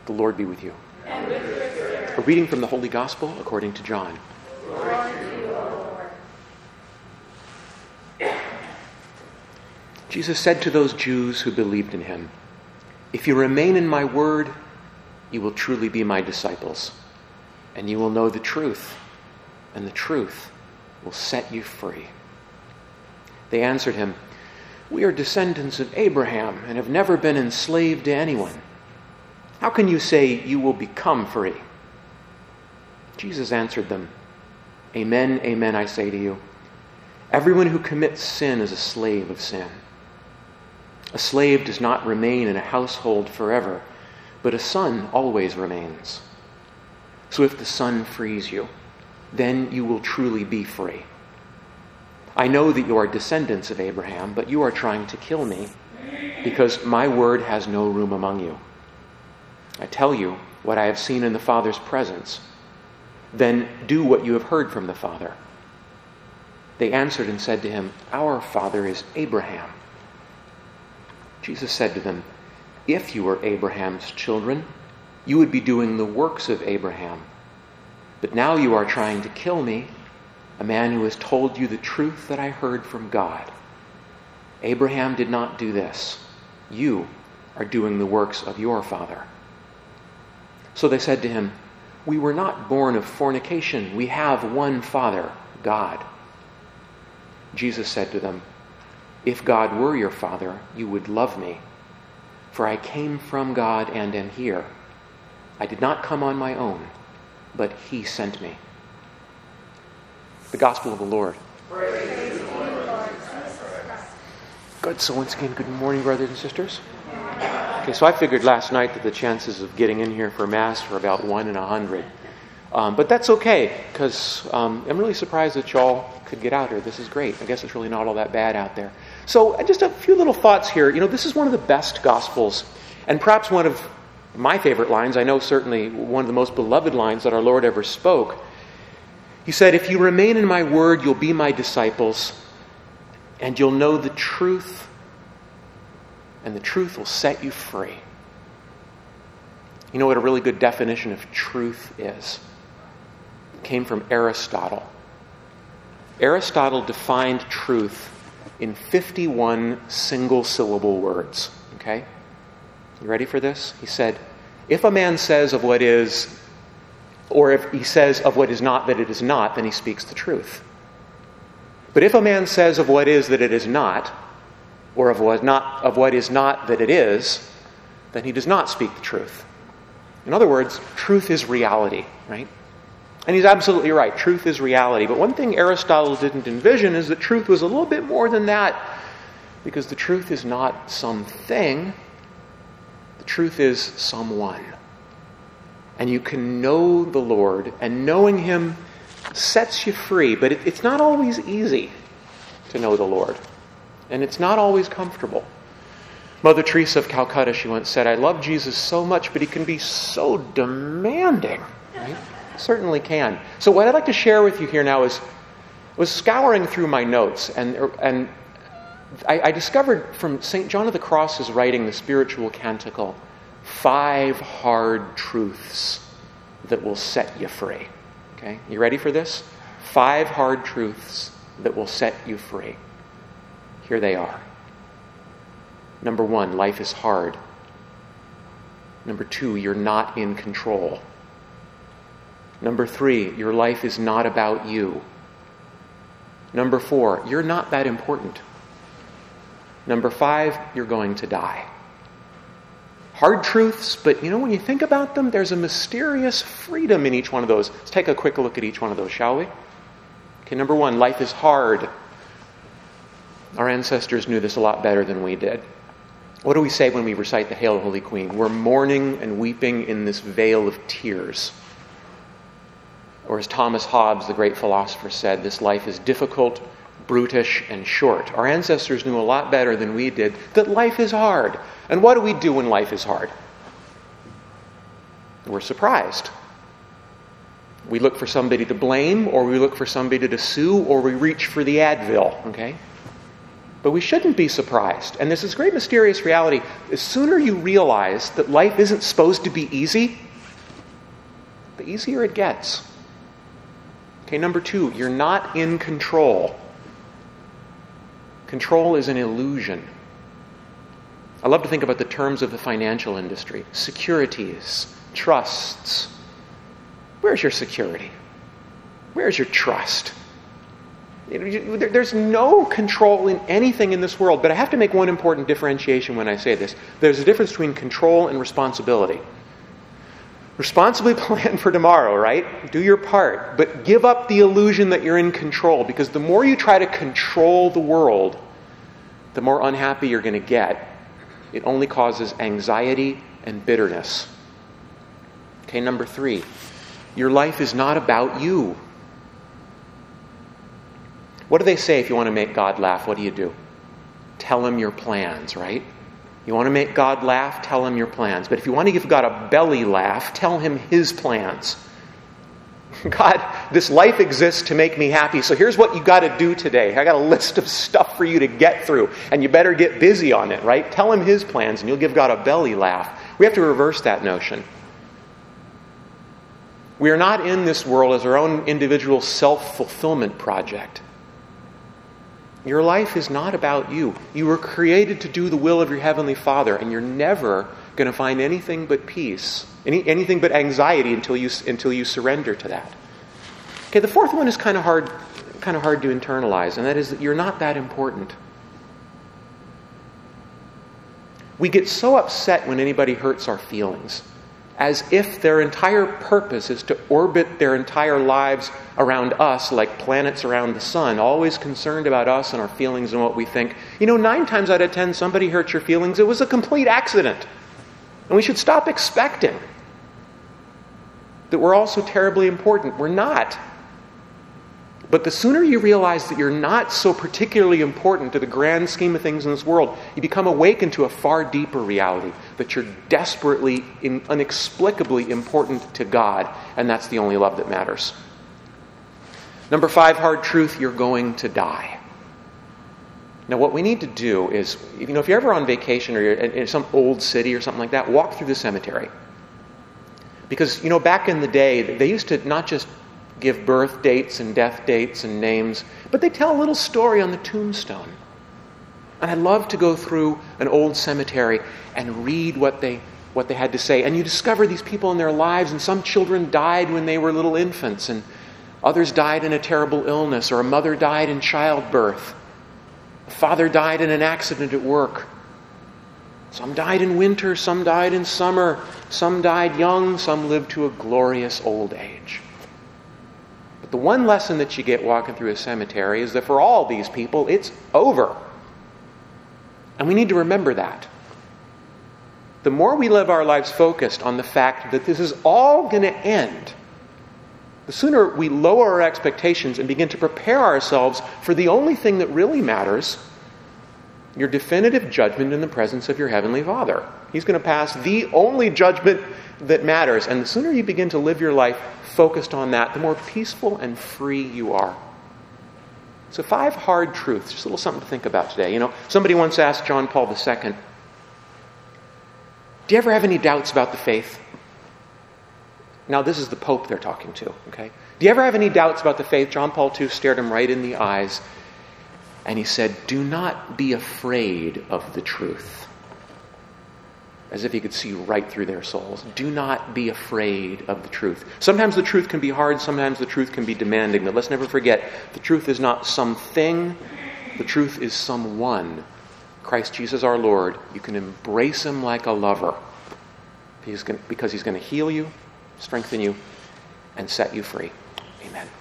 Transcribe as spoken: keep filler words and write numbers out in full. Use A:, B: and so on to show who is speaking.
A: The Lord be with you.
B: And with your spirit.
A: A reading from the Holy Gospel according to John.
B: Glory to you, O Lord.
A: Jesus said to those Jews who believed in him, "If you remain in my word, you will truly be my disciples, and you will know the truth, and the truth will set you free." They answered him, "We are descendants of Abraham and have never been enslaved to anyone. How can you say you will become free?" Jesus answered them, "Amen, amen, I say to you, everyone who commits sin is a slave of sin. A slave does not remain in a household forever, but a son always remains. So if the Son frees you, then you will truly be free. I know that you are descendants of Abraham, but you are trying to kill me because my word has no room among you. I tell you what I have seen in the Father's presence. Then do what you have heard from the Father." They answered and said to him, "Our father is Abraham." Jesus said to them, "If you were Abraham's children, you would be doing the works of Abraham. But now you are trying to kill me, a man who has told you the truth that I heard from God. Abraham did not do this. You are doing the works of your father." So they said to him, "We were not born of fornication. We have one Father, God." Jesus said to them, "If God were your Father, you would love me, for I came from God and am here. I did not come on my own, but he sent me." The Gospel of the Lord.
B: Praise the Lord.
A: Good. So once again, good morning, brothers and sisters. Okay, so I figured last night that the chances of getting in here for Mass were about one in a hundred. Um, but that's okay, because um, I'm really surprised that y'all could get out here. This is great. I guess it's really not all that bad out there. So just a few little thoughts here. You know, this is one of the best Gospels, and perhaps one of my favorite lines. I know certainly one of the most beloved lines that our Lord ever spoke. He said, "If you remain in my word, you'll be my disciples, and you'll know the truth, and the truth will set you free." You know what a really good definition of truth is? It came from Aristotle. Aristotle defined truth in fifty-one single-syllable words. Okay? You ready for this? He said, if a man says of what is, or if he says of what is not that it is not, then he speaks the truth. But if a man says of what is that it is not, or of what not of what is not that it is, then he does not speak the truth. In other words, truth is reality, right? And he's absolutely right. Truth is reality. But one thing Aristotle didn't envision is that truth was a little bit more than that, because the truth is not something. The truth is someone. And you can know the Lord, and knowing him sets you free. But it, it's not always easy to know the Lord. And it's not always comfortable. Mother Teresa of Calcutta, she once said, "I love Jesus so much, but he can be so demanding." Right? Certainly can. So what I'd like to share with you here now is, I was scouring through my notes, and and I, I discovered from Saint John of the Cross's writing, the Spiritual Canticle, five hard truths that will set you free. Okay, you ready for this? Five hard truths that will set you free. Here they are. Number one, life is hard. Number two, you're not in control. Number three, your life is not about you. Number four, you're not that important. Number five, you're going to die. Hard truths, but you know, when you think about them, there's a mysterious freedom in each one of those. Let's take a quick look at each one of those, shall we? Okay, number one, life is hard. Our ancestors knew this a lot better than we did. What do we say when we recite the Hail, Holy Queen? We're mourning and weeping in this vale of tears. Or as Thomas Hobbes, the great philosopher, said, this life is difficult, brutish, and short. Our ancestors knew a lot better than we did that life is hard. And what do we do when life is hard? We're surprised. We look for somebody to blame, or we look for somebody to sue, or we reach for the Advil, okay? But we shouldn't be surprised. And there's this great mysterious reality. The sooner you realize that life isn't supposed to be easy, the easier it gets. Okay, number two, you're not in control. Control is an illusion. I love to think about the terms of the financial industry. Securities, trusts. Where's your security? Where's your trust? There's no control in anything in this world, but I have to make one important differentiation when I say this. There's a difference between control and responsibility. Responsibly plan for tomorrow, right? Do your part, but give up the illusion that you're in control, because the more you try to control the world, the more unhappy you're going to get. It only causes anxiety and bitterness. Okay, number three, your life is not about you. What do they say if you want to make God laugh? What do you do? Tell him your plans, right? You want to make God laugh? Tell him your plans. But if you want to give God a belly laugh, tell him his plans. God, this life exists to make me happy, so here's what you got to do today. I got a list of stuff for you to get through, and you better get busy on it, right? Tell him his plans, and you'll give God a belly laugh. We have to reverse that notion. We are not in this world as our own individual self-fulfillment project. Your life is not about you. You were created to do the will of your Heavenly Father, and you're never going to find anything but peace, any, anything but anxiety until you until you surrender to that. Okay, the fourth one is kind of hard, kind of hard to internalize, and that is that you're not that important. We get so upset when anybody hurts our feelings, as if their entire purpose is to orbit their entire lives around us like planets around the sun, always concerned about us and our feelings and what we think. You know, nine times out of ten, somebody hurt your feelings. It was a complete accident. And we should stop expecting that we're all so terribly important. We're not. But the sooner you realize that you're not so particularly important to the grand scheme of things in this world, you become awakened to a far deeper reality, that you're desperately, in, inexplicably important to God, and that's the only love that matters. Number five, hard truth, you're going to die. Now what we need to do is, you know, if you're ever on vacation or you're in some old city or something like that, walk through the cemetery. Because, you know, back in the day, they used to not just give birth dates and death dates and names, but they tell a little story on the tombstone. And I love to go through an old cemetery and read what they what they had to say. And you discover these people in their lives, and some children died when they were little infants, and others died in a terrible illness, or a mother died in childbirth. A father died in an accident at work. Some died in winter, some died in summer, some died young, some lived to a glorious old age. The one lesson that you get walking through a cemetery is that for all these people, it's over. And we need to remember that. The more we live our lives focused on the fact that this is all going to end, the sooner we lower our expectations and begin to prepare ourselves for the only thing that really matters, your definitive judgment in the presence of your Heavenly Father. He's going to pass the only judgment that matters. And the sooner you begin to live your life focused on that, the more peaceful and free you are. So five hard truths, just a little something to think about today. You know, somebody once asked John Paul the Second, do you ever have any doubts about the faith? Now this is the Pope they're talking to, okay? Do you ever have any doubts about the faith? John Paul the Second stared him right in the eyes, and he said, do not be afraid of the truth. As if he could see right through their souls. Do not be afraid of the truth. Sometimes the truth can be hard, sometimes the truth can be demanding, but let's never forget, the truth is not something, the truth is someone. Christ Jesus our Lord. You can embrace him like a lover. He's going, because he's going to heal you, strengthen you, and set you free. Amen.